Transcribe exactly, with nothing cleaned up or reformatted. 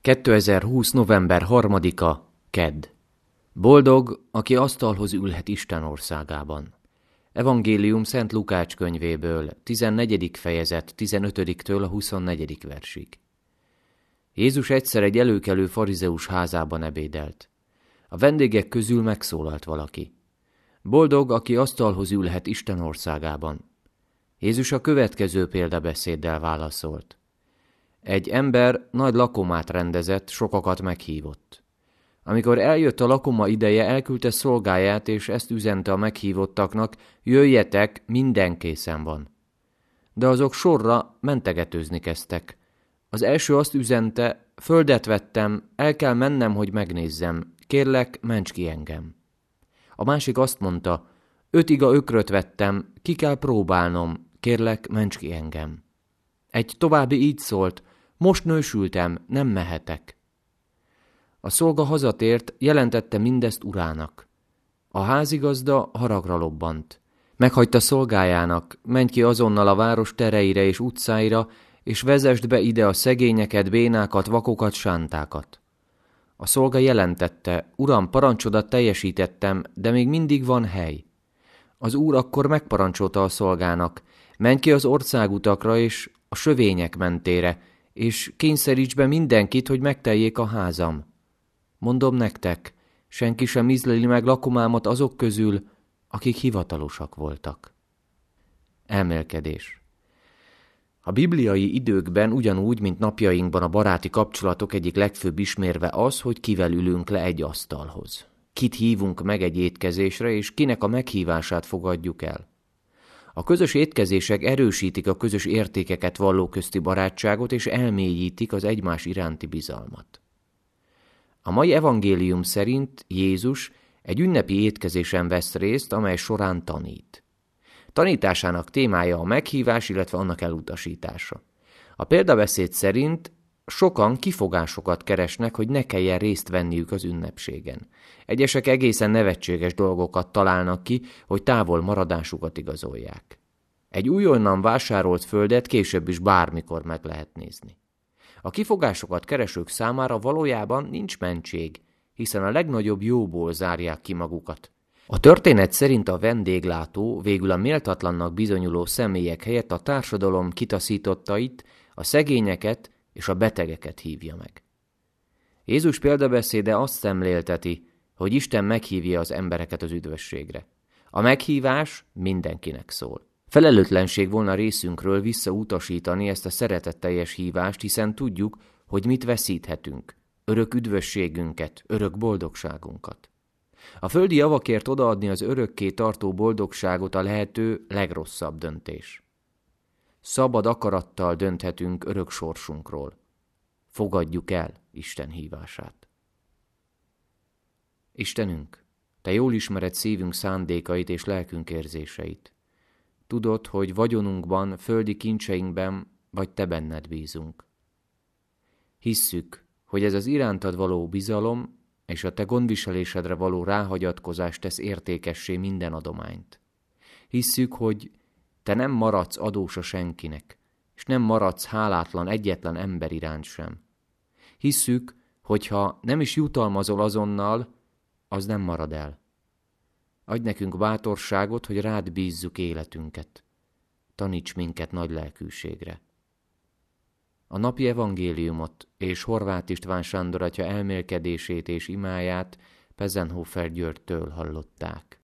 kétezer-húsz. november harmadika. Kedd. Boldog, aki asztalhoz ülhet Isten országában. Evangélium Szent Lukács könyvéből, tizennegyedik fejezet, tizenötödiktől a huszonnegyedik versig. Jézus egyszer egy előkelő farizeus házában ebédelt. A vendégek közül megszólalt valaki. Boldog, aki asztalhoz ülhet Isten országában. Jézus a következő példabeszéddel válaszolt. Egy ember nagy lakomát rendezett, sokakat meghívott. Amikor eljött a lakoma ideje, elküldte szolgáját, és ezt üzente a meghívottaknak, jöjjetek, minden készen van. De azok sorra mentegetőzni kezdtek. Az első azt üzente, földet vettem, el kell mennem, hogy megnézzem, kérlek, ments ki engem. A másik azt mondta, öt iga ökröt vettem, ki kell próbálnom, kérlek, ments ki engem. Egy további így szólt, most nősültem, nem mehetek. A szolga hazatért, jelentette mindezt urának. A házigazda haragra lobbant. Meghagyta szolgájának, menj ki azonnal a város tereire és utcáira, és vezesd be ide a szegényeket, bénákat, vakokat, sántákat. A szolga jelentette, uram, parancsodat teljesítettem, de még mindig van hely. Az úr akkor megparancsolta a szolgának, menj ki az országutakra és a sövények mentére, és kényszeríts be mindenkit, hogy megteljék a házam. Mondom nektek, senki sem ízleli meg lakomámat azok közül, akik hivatalosak voltak. Elmélkedés. A bibliai időkben ugyanúgy, mint napjainkban a baráti kapcsolatok egyik legfőbb ismérve az, hogy kivel ülünk le egy asztalhoz. Kit hívunk meg egy étkezésre, és kinek a meghívását fogadjuk el. A közös étkezések erősítik a közös értékeket valló közti barátságot, és elmélyítik az egymás iránti bizalmat. A mai evangélium szerint Jézus egy ünnepi étkezésen vesz részt, amely során tanít. Tanításának témája a meghívás, illetve annak elutasítása. A példabeszéd szerint sokan kifogásokat keresnek, hogy ne kelljen részt venniük az ünnepségen. Egyesek egészen nevetséges dolgokat találnak ki, hogy távol maradásukat igazolják. Egy újonnan vásárolt földet később is bármikor meg lehet nézni. A kifogásokat keresők számára valójában nincs mentség, hiszen a legnagyobb jóból zárják ki magukat. A történet szerint a vendéglátó végül a méltatlannak bizonyuló személyek helyett a társadalom kitaszítottait, a szegényeket és a betegeket hívja meg. Jézus példabeszéde azt szemlélteti, hogy Isten meghívja az embereket az üdvösségre. A meghívás mindenkinek szól. Felelőtlenség volna részünkről visszautasítani ezt a szeretetteljes hívást, hiszen tudjuk, hogy mit veszíthetünk, örök üdvösségünket, örök boldogságunkat. A földi javakért odaadni az örökké tartó boldogságot a lehető legrosszabb döntés. Szabad akarattal dönthetünk örök sorsunkról. Fogadjuk el Isten hívását. Istenünk, Te jól ismered szívünk szándékait és lelkünk érzéseit. Tudod, hogy vagyonunkban, földi kincseinkben vagy Te benned bízunk. Hisszük, hogy ez az irántad való bizalom és a Te gondviselésedre való ráhagyatkozás tesz értékessé minden adományt. Hisszük, hogy Te nem maradsz adós a senkinek, és nem maradsz hálátlan egyetlen ember iránt sem. Hisszük, hogyha nem is jutalmazol azonnal, az nem marad el. Adj nekünk bátorságot, hogy rád bízzuk életünket. Taníts minket nagy lelkűségre. A napi evangéliumot és Horváth István Sándor atya elmélkedését és imáját Pezenhofer Györgytől hallották.